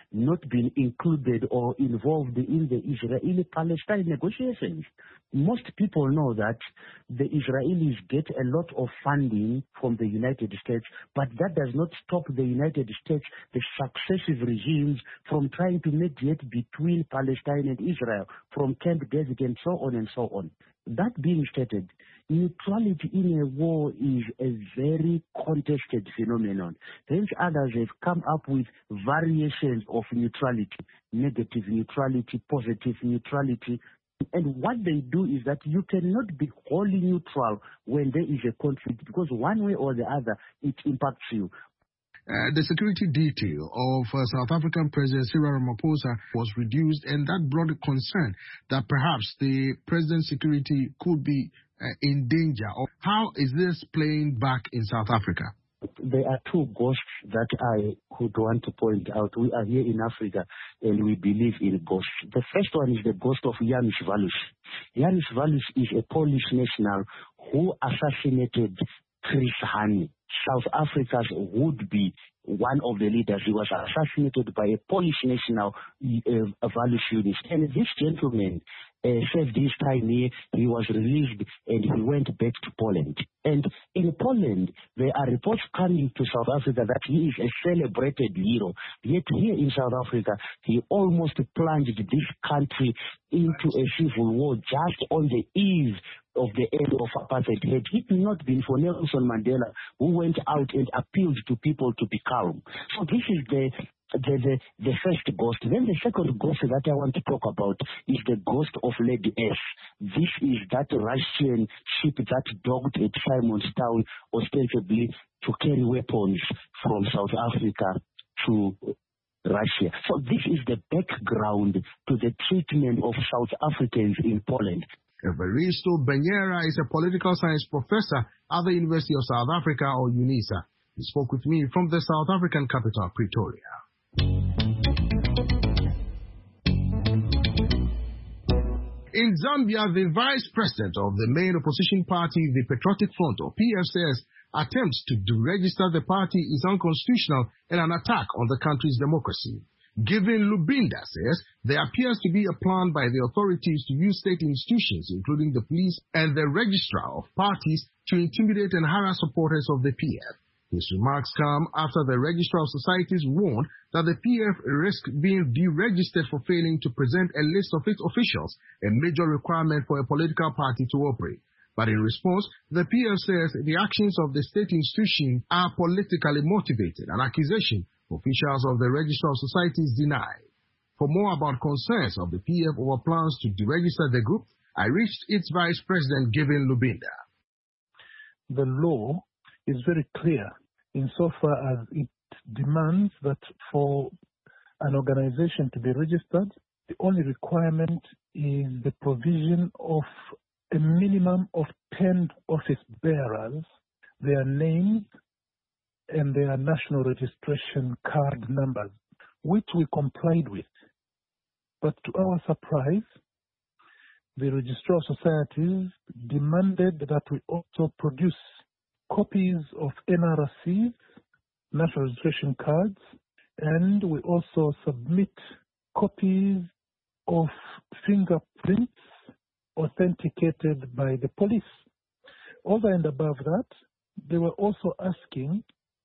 not been included or involved in the Israeli-Palestine negotiations. Most people know that the Israelis get a lot of funding from the United States, but that does not stop the United States, the successive regimes, from trying to mediate between Palestine and Israel, from Camp David and so on and so on. That being stated, neutrality in a war is a very contested phenomenon. Hence, others have come up with variations of neutrality, negative neutrality, positive neutrality. And what they do is that you cannot be wholly neutral when there is a conflict, because one way or the other, it impacts you. The security detail of South African President Cyril Ramaphosa was reduced, and that brought a concern that perhaps the president's security could be in danger. How is this playing back in South Africa? There are two ghosts that I would want to point out. We are here in Africa and we believe in ghosts. The first one is the ghost of Janusz Walus. Janusz Walus is a Polish national who assassinated Chris Hani, South Africa's would-be one of the leaders. He was assassinated by a Polish national, Walusianist. And this gentleman served his time here. He was released and he went back to Poland. And in Poland, there are reports coming to South Africa that he is a celebrated hero. Yet here in South Africa, he almost plunged this country into a civil war just on the eve of the end of apartheid. Had it not been for Nelson Mandela, who went out and appealed to people to be calm. So this is the first ghost. Then the second ghost that I want to talk about is the ghost of Lady S. This is that Russian ship that docked at Simon's Town, ostensibly to carry weapons from South Africa to Russia. So this is the background to the treatment of South Africans in Poland. Evaristo Benyera is a political science professor at the University of South Africa, or UNISA. He spoke with me from the South African capital, Pretoria. In Zambia, the vice president of the main opposition party, the Patriotic Front, or PF, says attempts to deregister the party is unconstitutional and an attack on the country's democracy. Given Lubinda says there appears to be a plan by the authorities to use state institutions, including the police and the registrar of parties, to intimidate and harass supporters of the PF. His remarks come after the Registrar of Societies warned that the PF risked being deregistered for failing to present a list of its officials, a major requirement for a political party to operate. But in response, the PF says the actions of the state institution are politically motivated, an accusation officials of the Registrar of Societies deny. For more about concerns of the PF over plans to deregister the group, I reached its Vice President, Given Lubinda. The law is very clear insofar as it demands that for an organization to be registered, the only requirement is the provision of a minimum of 10 office bearers, their names, and their national registration card numbers, which we complied with. But to our surprise, the Registrar of Societies demanded that we also produce copies of NRCs, national registration cards, and we also submit copies of fingerprints authenticated by the police. Over and above that, they were also asking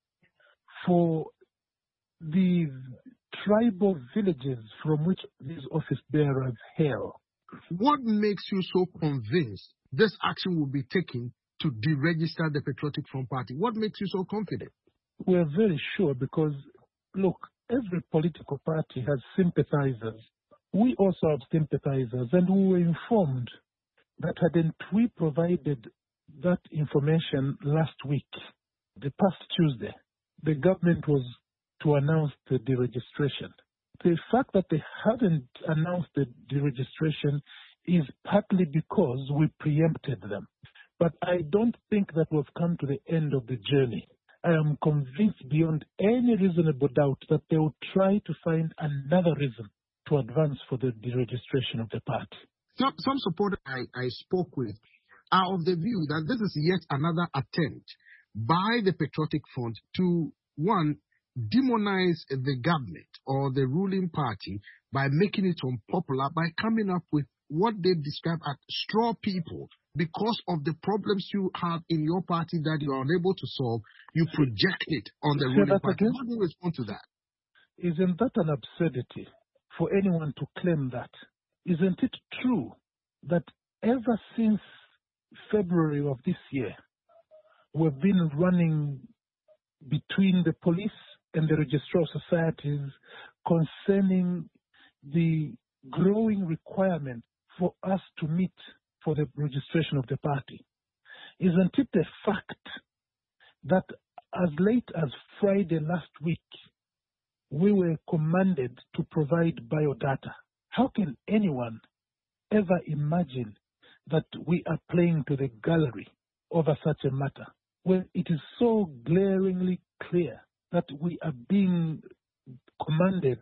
for the tribal villages from which these office bearers hail. What makes you so convinced this action will be taken to deregister the Patriotic Front Party? What makes you so confident? We are very sure because, look, every political party has sympathizers. We also have sympathizers, and we were informed that hadn't we provided that information last week, the past Tuesday, the government was to announce the deregistration. The fact that they haven't announced the deregistration is partly because we preempted them. But I don't think that we've come to the end of the journey. I am convinced beyond any reasonable doubt that they will try to find another reason to advance for the deregistration of the party. Some supporters I spoke with are of the view that this is yet another attempt by the Patriotic Front to, one, demonize the government or the ruling party by making it unpopular, by coming up with what they describe as straw people. Because of the problems you have in your party that you are unable to solve, you project it on the ruling party. How do you respond to that? Isn't that an absurdity for anyone to claim that? Isn't it true that ever since February of this year, we've been running between the police and the registrar of societies concerning the growing requirement for us to meet for the registration of the party? Isn't it a fact that as late as Friday last week, we were commanded to provide biodata? How can anyone ever imagine that we are playing to the gallery over such a matter, when it is so glaringly clear that we are being commanded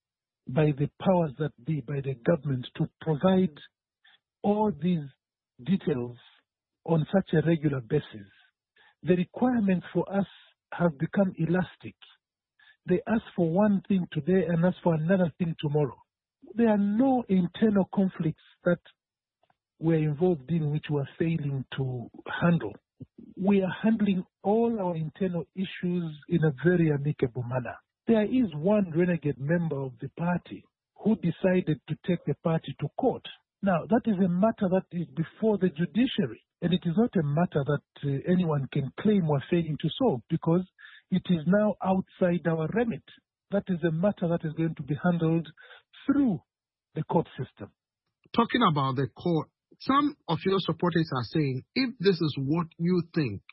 by the powers that be, by the government, to provide all these details on such a regular basis? The requirements for us have become elastic. They ask for one thing today and ask for another thing tomorrow. There are no internal conflicts that we're involved in which we're failing to handle. We are handling all our internal issues in a very amicable manner. There is one renegade member of the party who decided to take the party to court. Now, that is a matter that is before the judiciary, and it is not a matter that anyone can claim we're failing to solve, because it is now outside our remit. That is a matter that is going to be handled through the court system. Talking about the court, some of your supporters are saying, if this is what you think,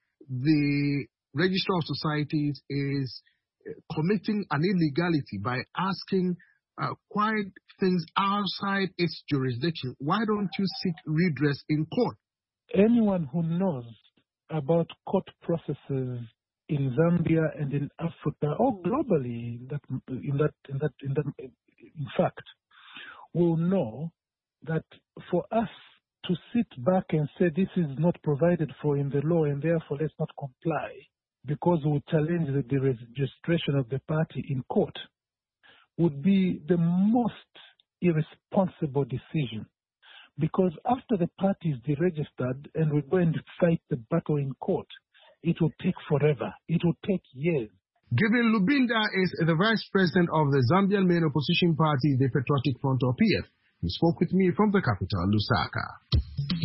the Registrar of Societies is committing an illegality by asking quite things outside its jurisdiction, why don't you seek redress in court? Anyone who knows about court processes in Zambia and in Africa or globally, in fact, will know that for us to sit back and say this is not provided for in the law and therefore let's not comply because we challenge the registration of the party in court would be the most irresponsible decision. Because after the party is deregistered and we're going to fight the battle in court, it will take forever. It will take years. Given Lubinda is the vice president of the Zambian main opposition party, the Patriotic Front, or PF. He spoke with me from the capital, Lusaka.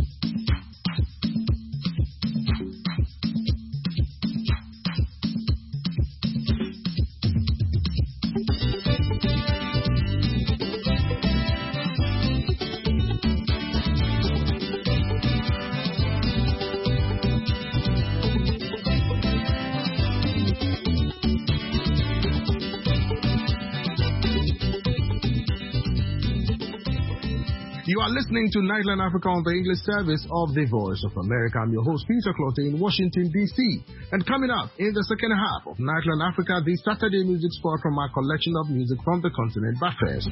You are listening to Nightline Africa on the English service of the Voice of America. I'm your host, Peter Clottey in Washington, D.C. And coming up in the second half of Nightline Africa, the Saturday music spot from our collection of music from the continent. But first,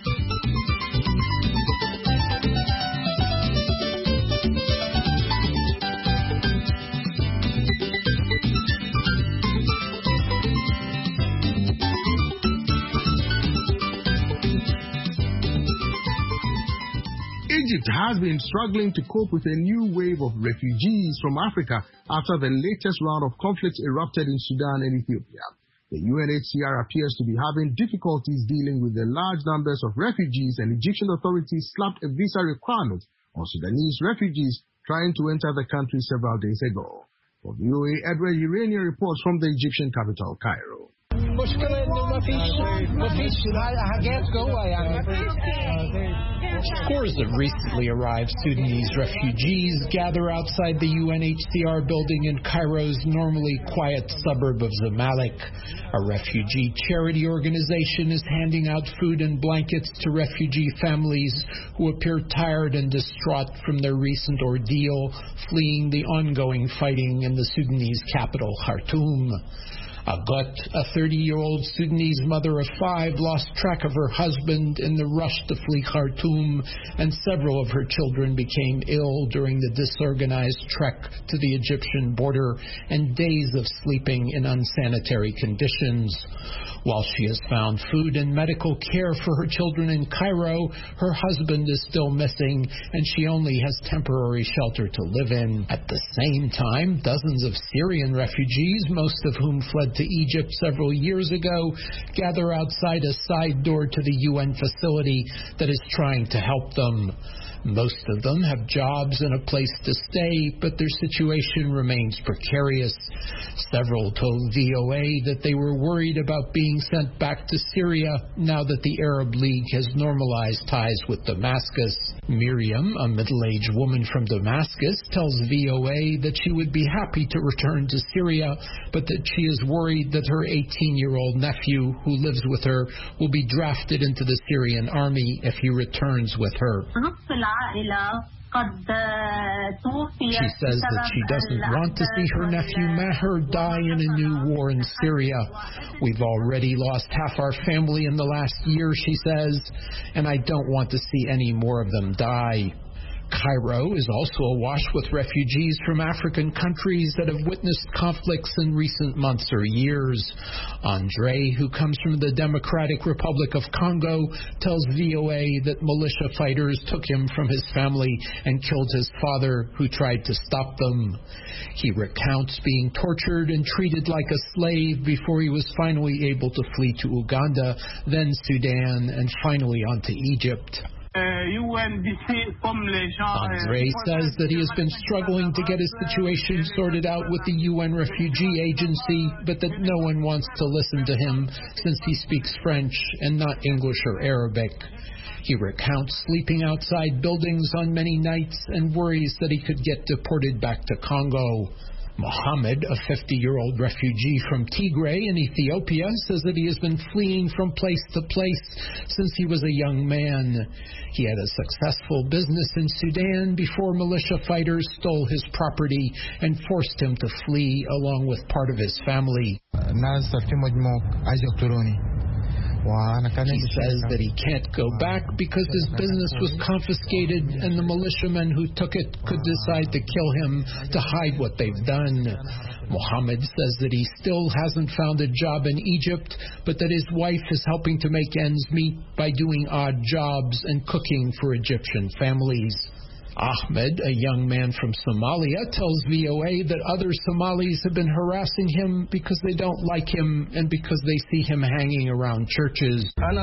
Egypt has been struggling to cope with a new wave of refugees from Africa after the latest round of conflicts erupted in Sudan and Ethiopia. The UNHCR appears to be having difficulties dealing with the large numbers of refugees, and Egyptian authorities slapped a visa requirement on Sudanese refugees trying to enter the country several days ago. For VOA, Edward Urania reports from the Egyptian capital, Cairo. Scores of recently arrived Sudanese refugees gather outside the UNHCR building in Cairo's normally quiet suburb of Zamalek. A refugee charity organization is handing out food and blankets to refugee families who appear tired and distraught from their recent ordeal, fleeing the ongoing fighting in the Sudanese capital, Khartoum. Agut, a 30-year-old Sudanese mother of 5, lost track of her husband in the rush to flee Khartoum, and several of her children became ill during the disorganized trek to the Egyptian border and days of sleeping in unsanitary conditions. While she has found food and medical care for her children in Cairo, her husband is still missing, and she only has temporary shelter to live in. At the same time, dozens of Syrian refugees, most of whom fled to Egypt several years ago, gather outside a side door to the UN facility that is trying to help them. Most of them have jobs and a place to stay, but their situation remains precarious. Several told VOA that they were worried about being sent back to Syria now that the Arab League has normalized ties with Damascus. Miriam, a middle-aged woman from Damascus, tells VOA that she would be happy to return to Syria, but that she is worried that her 18-year-old nephew, who lives with her, will be drafted into the Syrian army if he returns with her. She says that she doesn't want to see her nephew Maher die in a new war in Syria. We've already lost half our family in the last year, she says, and I don't want to see any more of them die. Cairo is also awash with refugees from African countries that have witnessed conflicts in recent months or years. Andre, who comes from the Democratic Republic of Congo, tells VOA that militia fighters took him from his family and killed his father, who tried to stop them. He recounts being tortured and treated like a slave before he was finally able to flee to Uganda, then Sudan, and finally on to Egypt. Andre says that he has been struggling to get his situation sorted out with the UN Refugee Agency, but that no one wants to listen to him since he speaks French and not English or Arabic. He recounts sleeping outside buildings on many nights and worries that he could get deported back to Congo. Mohammed, a 50-year-old refugee from Tigray in Ethiopia, says that he has been fleeing from place to place since he was a young man. He had a successful business in Sudan before militia fighters stole his property and forced him to flee along with part of his family. He says that he can't go back because his business was confiscated and the militiamen who took it could decide to kill him to hide what they've done. Mohammed says that he still hasn't found a job in Egypt, but that his wife is helping to make ends meet by doing odd jobs and cooking for Egyptian families. Ahmed, a young man from Somalia, tells VOA that other Somalis have been harassing him because they don't like him and because they see him hanging around churches. He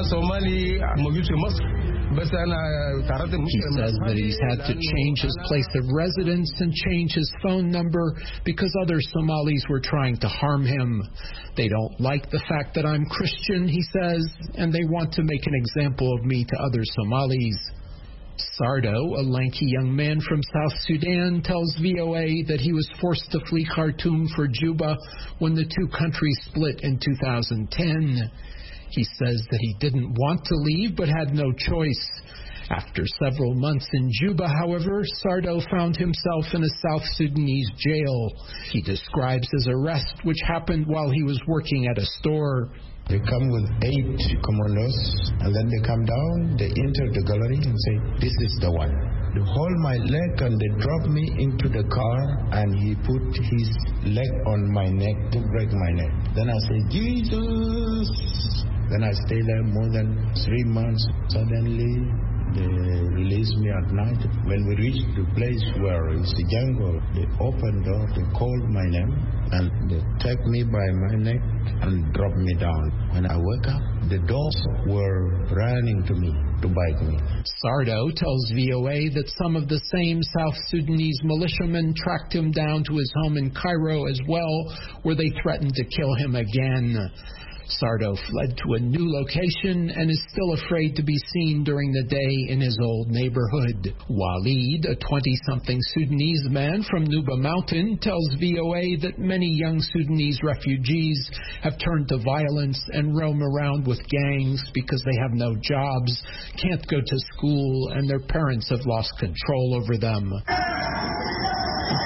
says that he's had to change his place of residence and change his phone number because other Somalis were trying to harm him. They don't like the fact that I'm Christian, he says, and they want to make an example of me to other Somalis. Sardo, a lanky young man from South Sudan, tells VOA that he was forced to flee Khartoum for Juba when the two countries split in 2010. He says that he didn't want to leave but had no choice. After several months in Juba, however, Sardo found himself in a South Sudanese jail. He describes his arrest, which happened while he was working at a store. They come with 8 commandos, and then they come down, they enter the gallery and say, this is the one. They hold my leg and they drop me into the car, and he put his leg on my neck to break my neck. Then I say, Jesus! Then I stay there more than 3 months. Suddenly, they release me at night. When we reach the place where it's the jungle, they open the door, they call my name, and they take me by my neck and drop me down. When I wake up, the dogs were running to me to bite me. Sardo tells VOA that some of the same South Sudanese militiamen tracked him down to his home in Cairo as well, where they threatened to kill him again. Sardo fled to a new location and is still afraid to be seen during the day in his old neighborhood. Walid, a 20-something Sudanese man from Nuba Mountain, tells VOA that many young Sudanese refugees have turned to violence and roam around with gangs because they have no jobs, can't go to school, and their parents have lost control over them. A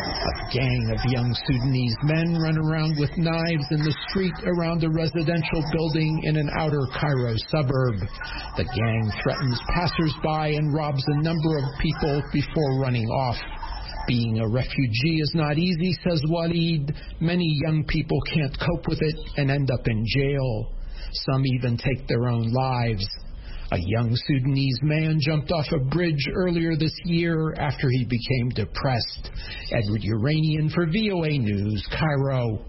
gang of young Sudanese men run around with knives in the street around a residential building in an outer Cairo suburb. The gang threatens passers-by and robs a number of people before running off. Being a refugee is not easy, says Walid. Many young people can't cope with it and end up in jail. Some even take their own lives. A young Sudanese man jumped off a bridge earlier this year after he became depressed. Edward Uranian for VOA News, Cairo.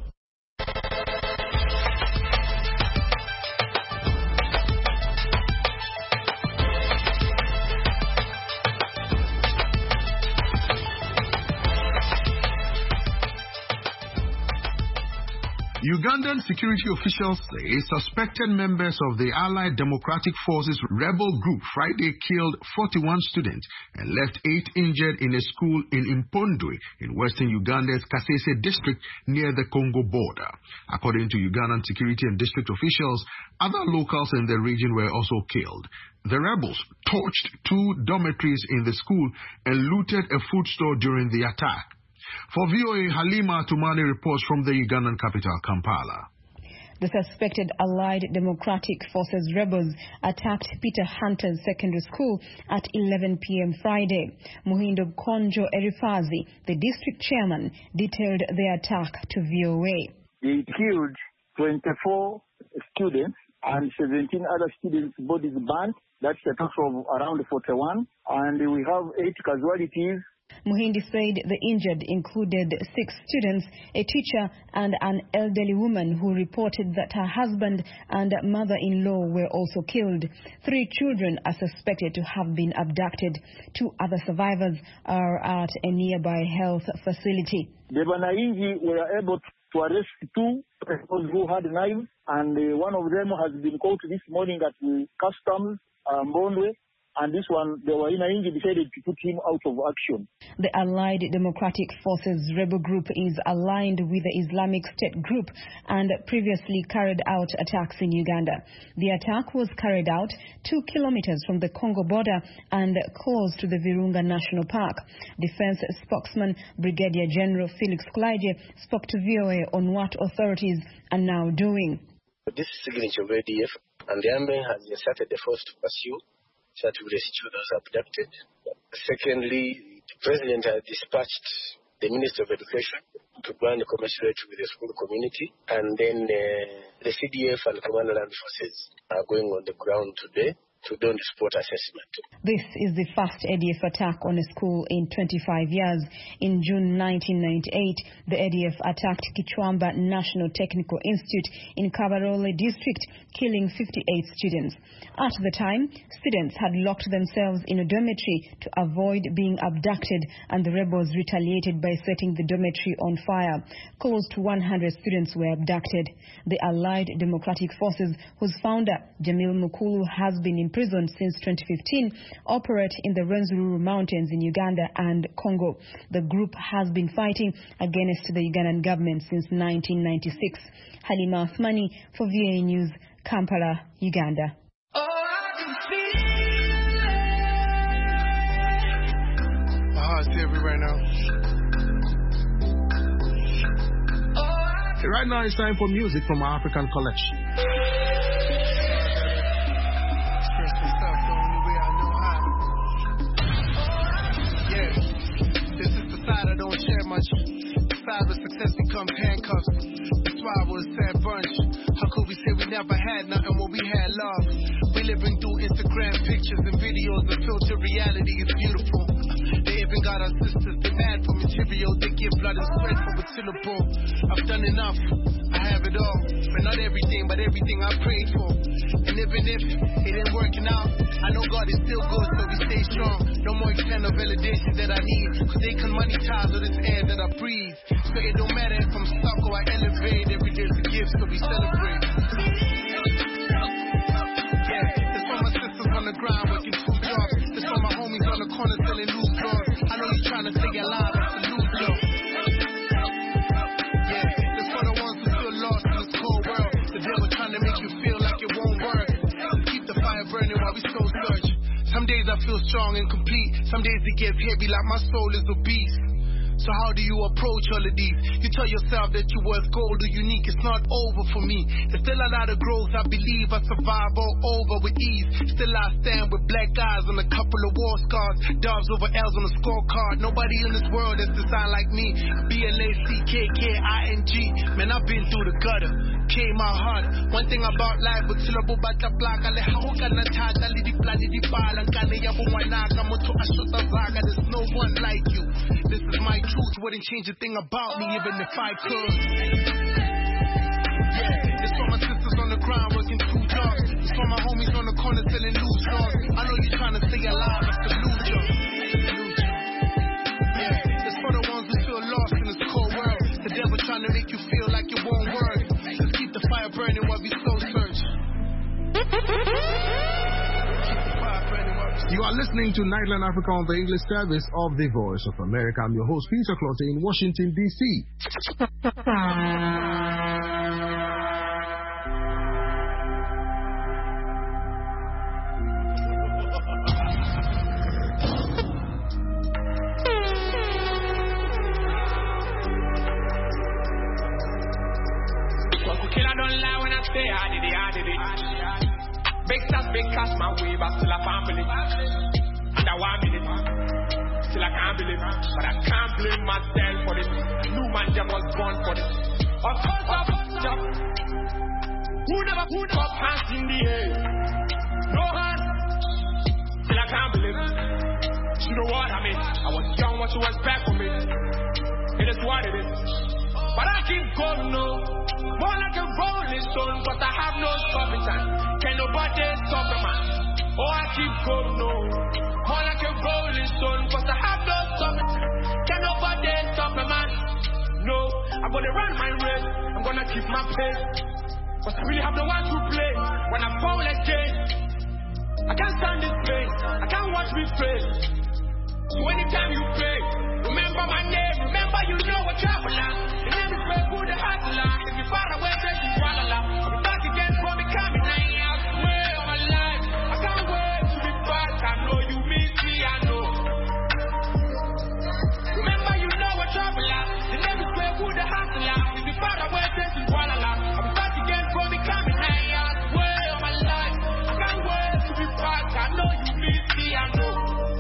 Ugandan security officials say suspected members of the Allied Democratic Forces rebel group Friday killed 41 students and left 8 injured in a school in Impondwe in western Uganda's Kasese district near the Congo border. According to Ugandan security and district officials, other locals in the region were also killed. The rebels torched 2 dormitories in the school and looted a food store during the attack. For VOA, Halima Tumani reports from the Ugandan capital, Kampala. The suspected Allied Democratic Forces rebels attacked Peter Hunter's secondary school at 11 p.m. Friday. Muhindo Konjo Erifazi, the district chairman, detailed the attack to VOA. They killed 24 students and 17 other students' bodies burnt. That's a total of around 41. And we have 8 casualties. Muhindi said the injured included 6 students, a teacher, and an elderly woman who reported that her husband and mother-in-law were also killed. 3 children are suspected to have been abducted. 2 other survivors are at a nearby health facility. The Banainji were able to arrest 2 persons who had knives, and one of them has been caught this morning at the customs, Mbondwe. And this one, the Wainainji decided to put him out of action. The Allied Democratic Forces rebel group is aligned with the Islamic State group and previously carried out attacks in Uganda. The attack was carried out 2 kilometers from the Congo border and close to the Virunga National Park. Defense spokesman Brigadier General Felix Kulaije spoke to VOA on what authorities are now doing. This signature of ADF, and the army has started the force to pursue to rescue those abducted. Secondly, the President has dispatched the Minister of Education to go and commiserate with the school community. And then the CDF and Command Land Forces are going on the ground today to do the sport assessment. This is the first ADF attack on a school in 25 years. In June 1998, the ADF attacked Kichwamba National Technical Institute in Kabarole district, killing 58 students. At the time, students had locked themselves in a dormitory to avoid being abducted, and the rebels retaliated by setting the dormitory on fire. Close to 100 students were abducted. The Allied Democratic Forces, whose founder, Jamil Mukulu, has been imprisoned since 2015, operate in the Rwenzururu Mountains in Uganda and Congo. The group has been fighting against the Ugandan government since 1996. Halima Athmani for VOA News, Kampala, Uganda. Right now. Right now it's time for music from our African collection. This is the side I don't share much. The side where success becomes handcuffs. That's why we're a sad bunch. How could we say we never had nothing when we had love? We living through Instagram pictures and videos that filter reality is beautiful. They even got our sisters, they mad for material. They give blood and sweat for a syllable. I've done enough, I have it all. But not everything, but everything I prayed for. And even if it ain't working out, I know God is still good, so we stay strong. No more external validation that I need, cause they can monetize all this air that I breathe. So it don't matter if I'm stuck or I elevate. Every day's a gift, so we celebrate. Yeah, that's why my sisters on the ground working 2 jobs. That's why my homies on the corner selling loose drugs. I know you're trying to stay alive, it's a lose job. Yeah, that's for the ones who feel lost in this cold world. The devil trying to make you feel like it won't work. Keep the fire burning while we soul search. Some days I feel strong and complete. Some days it gets heavy like my soul is obese. So how do you approach all of these? You tell yourself that you're worth gold or unique. It's not over for me. There's still a lot of growth. I believe I survive all over with ease. Still I stand with black eyes and a couple of war scars. Doves over L's on the scorecard. Nobody in this world that's designed like me. BLACKKING. Man, I've been through the gutter. Came out hard. One thing about life, but syllable bata black. Ale hauka na tata lidi plani di balang kane yabu wanaka moto ashota zaga. There's no one like you. This is my truth. Wouldn't change a thing about me even if I could. Yeah, it's for my sisters on the ground working 2 jobs. It's for my homies on the corner selling loose laws. I know you're trying to stay alive, I salute you. Yeah, it's for the ones who feel lost in this cold world. The devil trying to make you feel like you won't work. Just keep the fire burning while we soul search. You are listening to Nightline Africa on the English service of the Voice of America. I'm your host, Peter Clotte in Washington, D.C. Killer don't lie when I say I did it. Big stars, big cash, my way, but still I can't believe. And I want it. Still I can't believe. But I can't blame myself for this. New man just was born for this. Of course. Who never put up hands in the air? No hands. Still I can't believe. You know what I mean? I was young, what you expect from me? It is what it is. But I keep going, no. More like a rolling stone, but I have no stopping time. Can nobody stop a man? Oh, I keep going, no. More like a rolling stone, but I have no stopping time. Can nobody stop a man? No, I'm gonna run my race. I'm gonna keep my pace. But I really have no one to play. When I fall again, I can't stand this pain. I can't watch me fail. So anytime you pray, remember my name. Remember you know what traveler. The name is where good hustler. If you're far away, then you walala. I'll be back again from the coming. I swear on my life. I can't wait to be back. I know you miss me, I know. Remember you know what traveler. The name is where good hustler. If you're far away, then you walala. I'll be back again from the coming. I swear on my life. I can't wait to be back. I know you miss me, I know.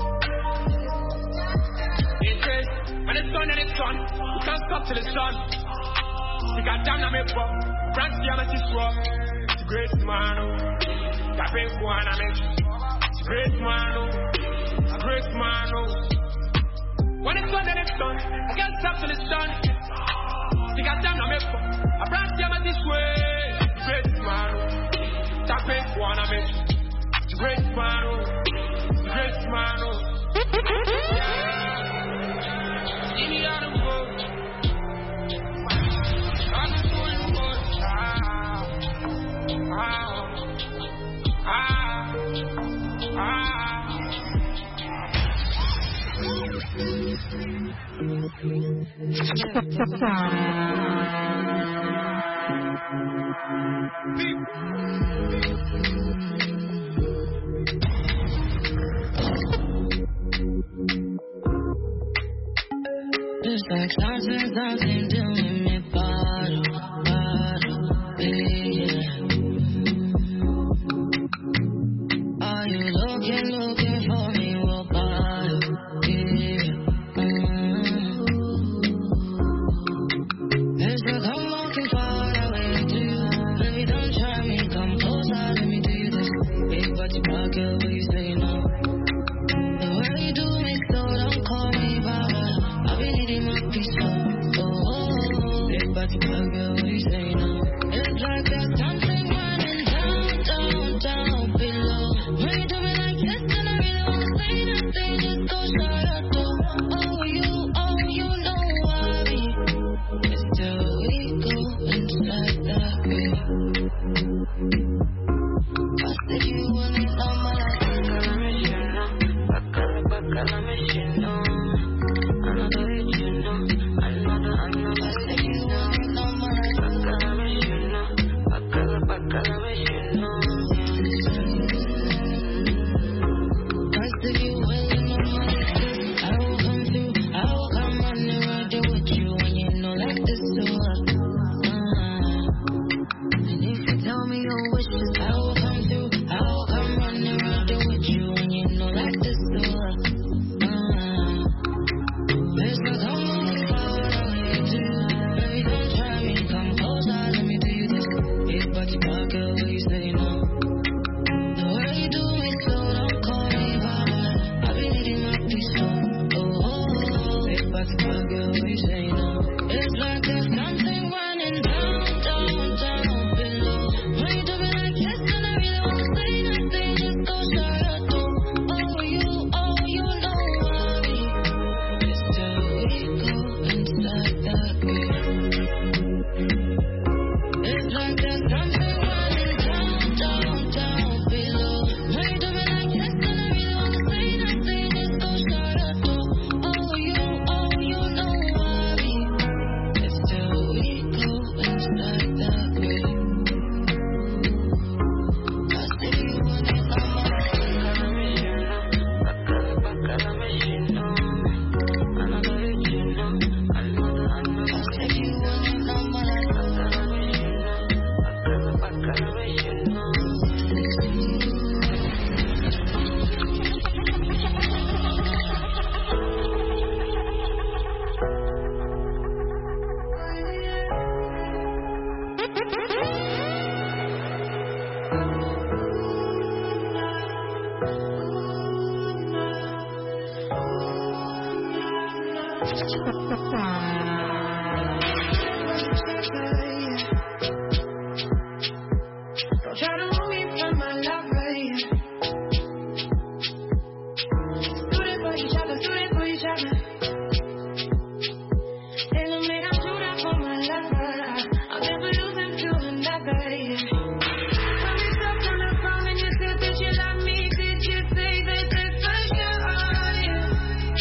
When it's sun and it's sun, you can't stop till it's done. You got damn na me pop, France the amethyst swap. It's a great man, oh. Got pain for an amethyst. It's a great man, oh. A great man, oh. When it's sun and it's done, I can't stop till it's done. You got damn na me pop, I France the amethyst way. It's a great man, oh. Got pain for an amethyst. It's a great man, oh. It's a great man, oh. Yeah. Give me all the words. I'm just doing words. It's like something doing me bottle, yeah. Are you looking for me, well, bottle, yeah. It's like I'm walking far away to you. Baby, don't try me, come closer, let me do this. Big body pocket, will you say no? The way you do me, so don't call me Baba. I've been eating my peace, oh. Big body pocket, will you say no? It's like there's something running down below. When you do me like this, then I really wanna say nothing, just go shut up, oh, you know why me. It's still we go inside that way. I said you want it all my life, I'm mission now. I'm mission now. Another you know, another. I said you want it all my life, I'm mission now. I'm mission now. I said you will in my life, I will come through, I will come running around. Try to move me from my lover, yeah. Do it for each other, do it for each other. Tell them that I'm do that for my lover. I'll never lose him to another, yeah. When we talked on the phone and you said that you love me, did you say that that's for sure, yeah?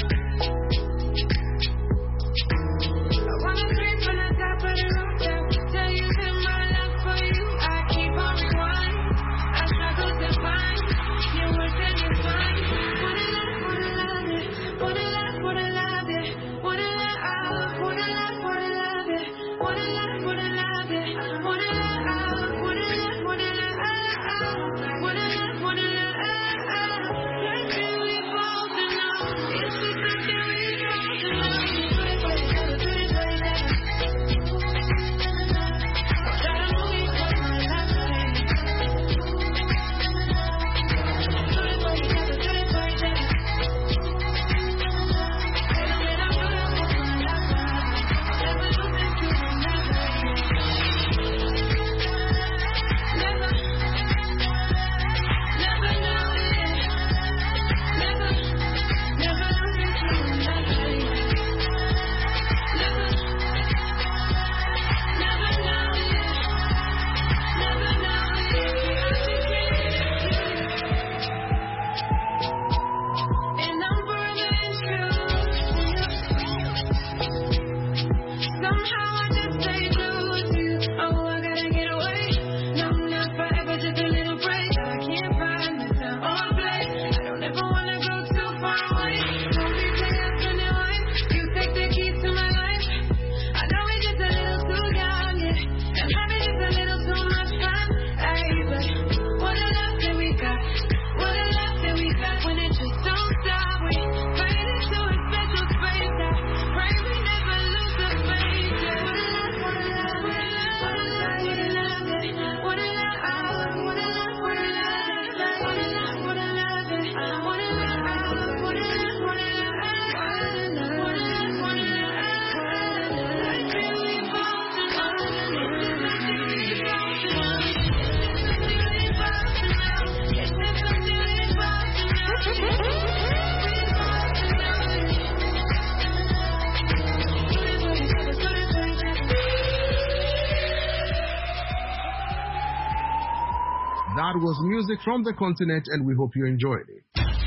I wanna drink from the top of the rooftop, tell you that my love for you, I keep on rewind. I struggle to find your words and your fine. Wanna love it, wanna love, wanna love it, wanna love, wanna love, wanna love it, wanna love, wanna love it, wanna love, wanna love, wanna love, wanna love, wanna love. Like we both know, it's the stuff that we both know. Do it for each other, do it for each other. Try to move me from my lover. Do it for each other, do it for each other. Tell them that I'm do that for my lover. I'll never lose him to another. Never, never know it. Never, never lose him to another. Never, never know it. Never know it. And I'm further than true. Somehow I just stay true to you. Oh, I gotta get away. No, not forever, just a little break. I can't find the time or place. I don't ever wanna go too far away. Don't be playing for the wife. You take the keys to my life. I know we're just a little too young, yeah. And having just a little too much fun. Hey, but what a love that we got. What a love that we got when it just don't stop. We made it to a special space. I pray we never lose the faith. Yeah. What a love, what a love, what a love, what a love, what a love, what a love, what a love, what a love, what a love, what a love, what a love, what a love, what a love, what a love, what a love. Like we both know, it's the stuff that we both know. It's the stuff that we both know. That was music from the continent, and we hope you enjoyed it.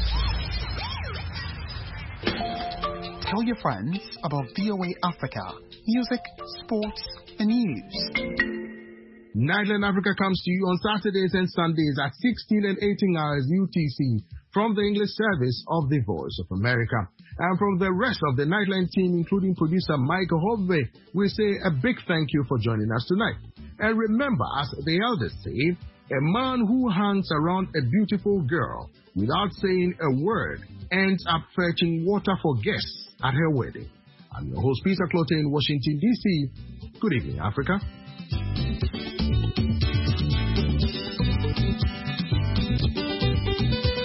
Tell your friends about VOA Africa, music, sports, and news. Nightline Africa comes to you on Saturdays and Sundays at 16 and 18 hours UTC from the English service of the Voice of America. And from the rest of the Nightline team, including producer Michael Hobbe, we say a big thank you for joining us tonight. And remember, as the elders say, a man who hangs around a beautiful girl without saying a word ends up fetching water for guests at her wedding. I'm your host, Peter Clote in Washington, D.C. Good evening, Africa.